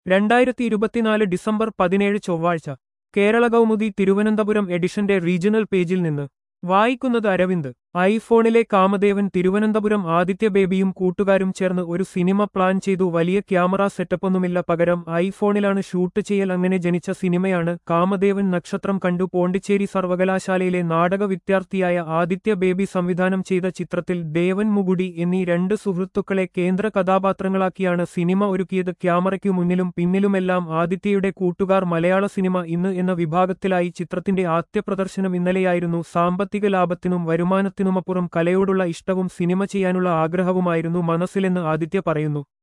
2024 December 17 ചൊവ്വാഴ്ച കേരള കൗമുദി തിരുവനന്തപുരം എഡിഷന്റെ regional പേജിൽ നിന്ന് വായിക്കുന്നത് അരവിന്ദ്. ഐഫോണിലെ കാമദേവൻ തിരുവനന്തപുരം ആദിത്യ ബേബിയും കൂട്ടുകാരും ചേർന്ന് ഒരു സിനിമ പ്ലാൻ ചെയ്തു. വലിയ ക്യാമറ സെറ്റപ്പൊന്നുമില്ല, പകരം ഐഫോണിലാണ് ഷൂട്ട് ചെയ്യൽ. അങ്ങനെ ജനിച്ച സിനിമയാണ് കാമദേവൻ. നക്ഷത്രം കണ്ടു. പോണ്ടിച്ചേരി സർവകലാശാലയിലെ നാടക വിദ്യാർത്ഥിയായ ആദിത്യ ബേബി സംവിധാനം ചെയ്ത ചിത്രത്തിൽ ദേവൻ മുകുടി എന്നീ രണ്ട് സുഹൃത്തുക്കളെ കേന്ദ്ര കഥാപാത്രങ്ങളാക്കിയാണ് സിനിമ ഒരുക്കിയത്. ക്യാമറയ്ക്കു മുന്നിലും പിന്നിലുമെല്ലാം ആദിത്യയുടെ കൂട്ടുകാർ. മലയാള സിനിമ ഇന്ന് എന്ന വിഭാഗത്തിലായി ചിത്രത്തിന്റെ ആദ്യ പ്രദർശനം ഇന്നലെയായിരുന്നു. സാമ്പത്തിക ലാഭത്തിനും വരുമാനത്തിനുമപ്പുറം കലയോടുള്ള ഇഷ്ടവും സിനിമ ചെയ്യാനുള്ള ആഗ്രഹവുമായിരുന്നു മനസ്സിലെന്ന് ആദിത്യ പറയുന്നു.